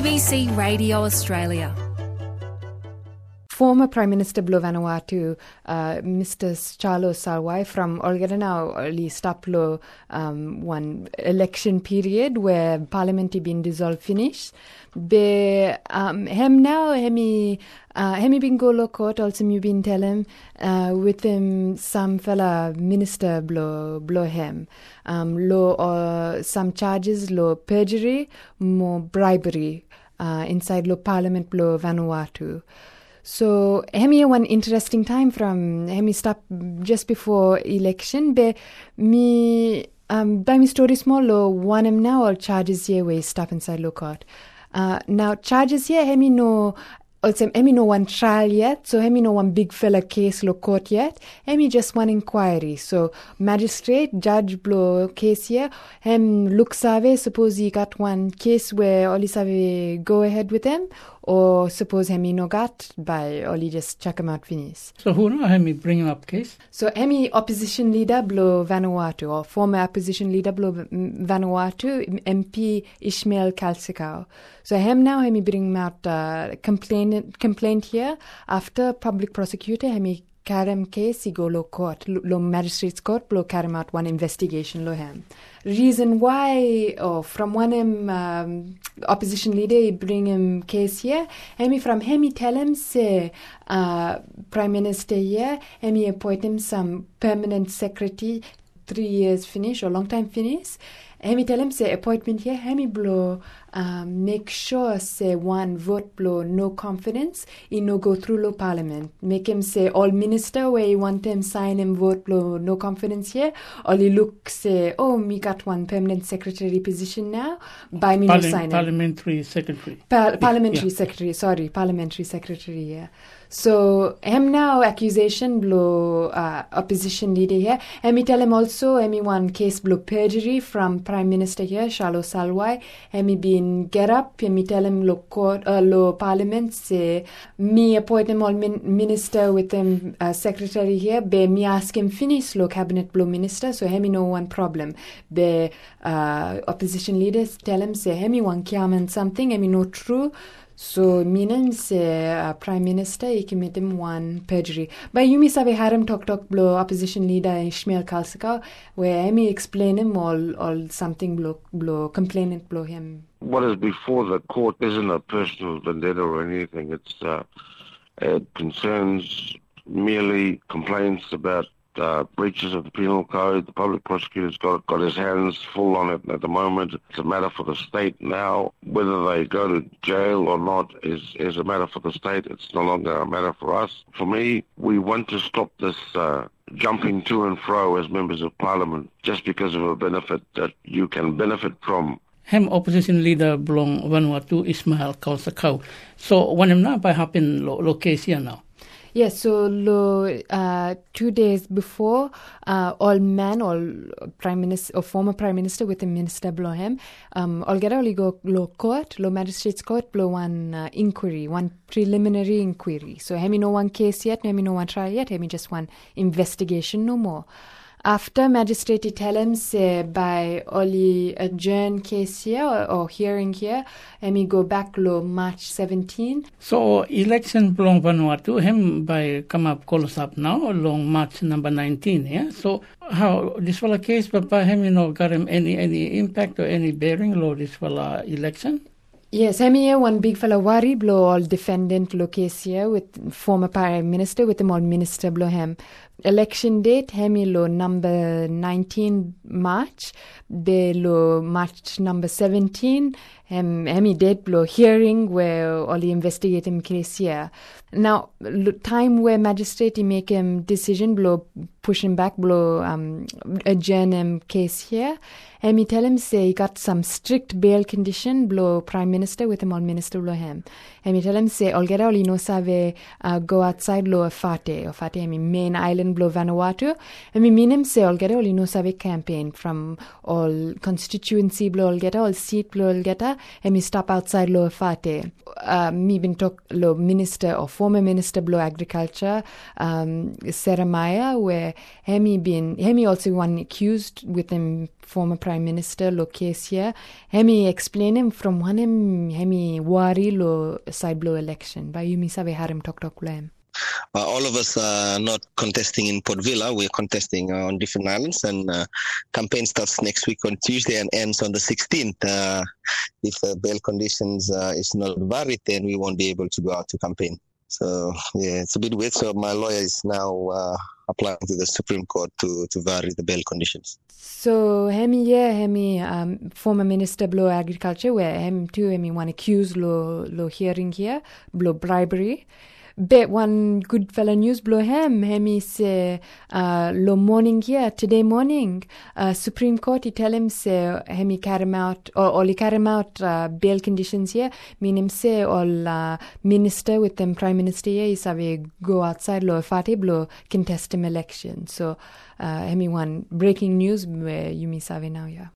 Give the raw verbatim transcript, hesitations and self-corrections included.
B C Radio Australia. Former Prime Minister Blo Vanuatu, uh, Mister Charlo Salwai from Olgadanao early staplo um, one election period where Parliament been dissolved finish. Be um, hem now hemi uh, hemi been go lo court also you been tell him uh, with him some fella minister blo blo hem um, lo uh, some charges lo perjury more bribery uh, inside lo Parliament Blo Vanuatu. So, hemi one interesting time from hemi stop just before election. Be me um by me story small lo one him now all charges here we stop inside lo court. Uh, now charges here hemi no also hemi no one trial yet, so hemi no one big fella case lo court yet. Hemi just one inquiry. So magistrate judge blo case here. Hem look save suppose he got one case where all he save go ahead with them. Or suppose hemi no got by only just check him out finish. So who know hemi bring him up case? So hemi opposition leader Blo Vanuatu or former opposition leader Blo Vanuatu M P Ishmael Kalsikau. So him now hemi bring him out uh, complaint complaint here after public prosecutor hemi Karam case he go lo court lo magistrates court Blo Karam out one investigation lo hem. Reason why oh from one him um, opposition leader he bring him case here hemi from hemi tell him say uh, prime minister here hemi appoint him some permanent secretary three years finish or long time finish hemi tell him say appointment here hemi Blo um, make sure say one vote Blo no confidence he no go through lo parliament make him say all minister where he want him sign him vote Blo no confidence here or he look say oh me got one permanent secretary position now by me Parli- no sign parliamentary secretary pa- parliamentary yeah. secretary sorry parliamentary secretary yeah. So him now accusation Blo uh, opposition leader here and me tell him also him one case Blo perjury from prime minister here Charlo Salwai him been get up and me tell him lo court uh, lo parliament say me appoint him all min- minister with him uh, secretary here be me ask him finish lo cabinet Blo minister so him no one problem be uh, opposition leaders tell him say him one kiaman something him no true. So, meaning say uh, Prime Minister, he commit him one perjury. But you may have had him talk talk Blo opposition leader Ishmael Kalsikau, where I may explain him all all something Blo Blo complainant Blo him. What is before the court isn't a personal vendetta or anything. It's uh, it concerns merely complaints about Uh, breaches of the penal code. The public prosecutor's got got his hands full on it at the moment. It's a matter for the state now. Whether they go to jail or not is, is a matter for the state. It's no longer a matter for us. For me, we want to stop this uh, jumping to and fro as members of parliament just because of a benefit that you can benefit from. Hem opposition leader belong Vanuatu Ishmael Kalsikau. So when him now by happen lo, lo case here now. Yes, so lo, uh, two days before, uh, all men, all prime minister or former prime minister with the minister below him, um, all get all go lo court, lo magistrates court, below one uh, inquiry, one preliminary inquiry. So hemi no one case yet, hemi no one trial yet, hemi just one investigation, no more. After magistrate tell him say by only adjourn case here or, or hearing here, and me go back lo March seventeenth. So election belong Vanuatu him by come up calls up now along March number nineteen, yeah. So how this fella case but by him you know got him any any impact or any bearing lo this fella election? Yes, I'm here one big fella worry blow all defendant lo case here with former prime minister with them all minister blow him. Election date hemi lo number nineteen March, be lo March number seventeen, hem hemi date blow hearing where all the investigate him case here. Now lo, time where magistrate he make him decision blow push him back blow um adjourn him case here. Hemi tell him say he got some strict bail condition blow prime minister with him all minister blow him. Hemi tell him say all get all he no save uh, go outside lo afate or fate hemi main island election blow Vanuatu. I mean, mean him say all get all you know save campaign from all constituency blow all get all seat blow all get and me stop outside Lower Fate. Uh, me been talk lo minister or former minister blow agriculture, um, Sarah Maya, where Hemi been Hemi also one accused with him former prime minister lo case here. Hemi explain him from one him Hemi wari lo side blow election. By you me save harim talk talk lem. Uh, all of us are not contesting in Port Vila. We're contesting uh, on different islands, and uh, campaign starts next week on Tuesday and ends on the sixteenth. Uh, if uh, bail conditions uh, is not varied, then we won't be able to go out to campaign. So yeah, it's a bit weird. So my lawyer is now uh, applying to the Supreme Court to, to vary the bail conditions. So hemi yeah hemi um, former minister blow agriculture where him too hemi one accused lo lo hearing here blow bribery. Bet one good fellow news blow hem hemi say uh, lo morning here today morning uh, Supreme Court he tell him say hemi carry him out or or he carry him out uh, bail conditions here mean him say all uh, minister with them prime minister here is have go outside lo fati blow contest him election so uh, hemi one breaking news where you me save now yeah.